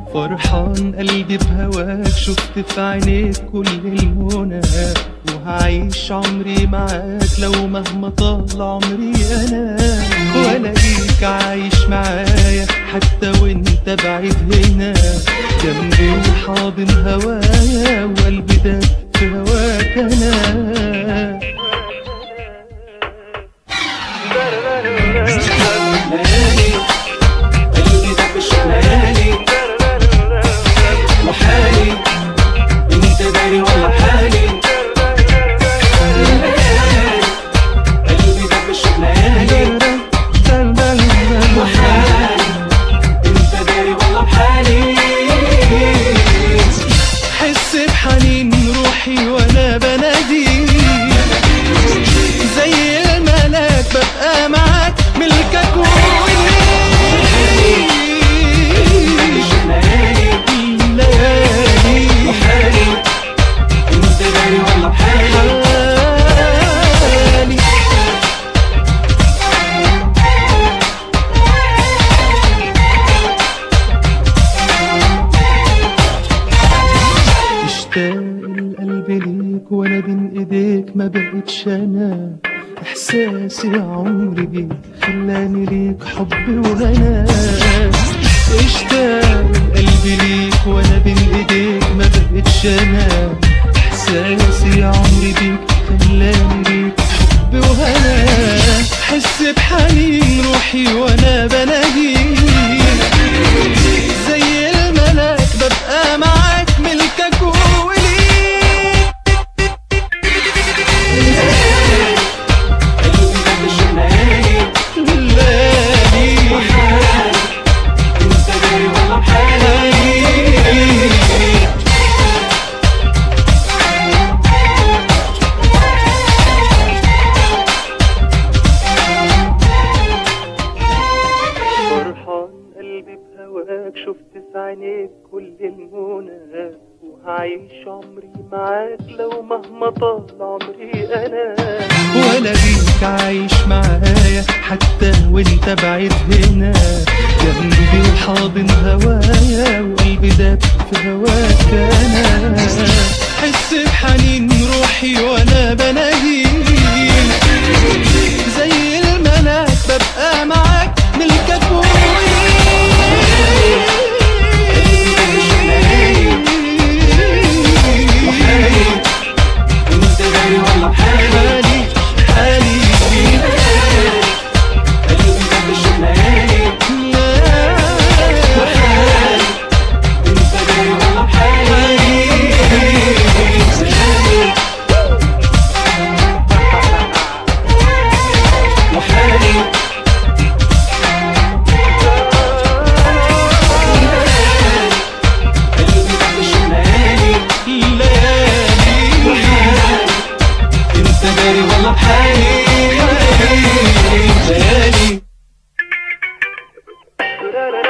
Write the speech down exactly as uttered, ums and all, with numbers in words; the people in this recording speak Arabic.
فرحان قلبي بهواك، شفت في عينيك كل المنى، وهعيش عمري معاك لو مهما طال عمري انا، والاقيك عايش معايا حتى وانت بعيد هنا جنبي وحاضن هوايا، وقلبي ده في هواك انا. ليالي قلبي ده مش ليالي وحالي انت داري ولا بحالي. ليالي قلبي ده مش ليالي وحالي انت داري ولا بحالي. حس بحنين روحي وانا بناديك زي الملاك، ببقى معاك ملكك ووليك. ليالي وحالي انت داري ولا بحالي. اشتاق القلب ليك وانا بين ايديك ما بقتش انا، احساسي عمري بيك خلاني ليك حب وهنا. اشتاق القلب ليك وانا بين ايديك ما بقتش انا، احساسي عمري بيك خلاني ليك حب وهنا. حس بحنين روحي وانا بناديك زي الملاك، ببقى معاك ملكك ووليك. شفت في عينيك كل المنى، وهعيش عمري معاك لو مهما طال عمري انا، ولا بيك عايش معايا حتى وانت بعيد هنا جنبي وحاضن هوايا، وقلبي داب في هواك انا. حس بحنين روحي وانا بناديك زي الملاك، ببقى معاك ملكك ووليك. والله بحالي. ليالي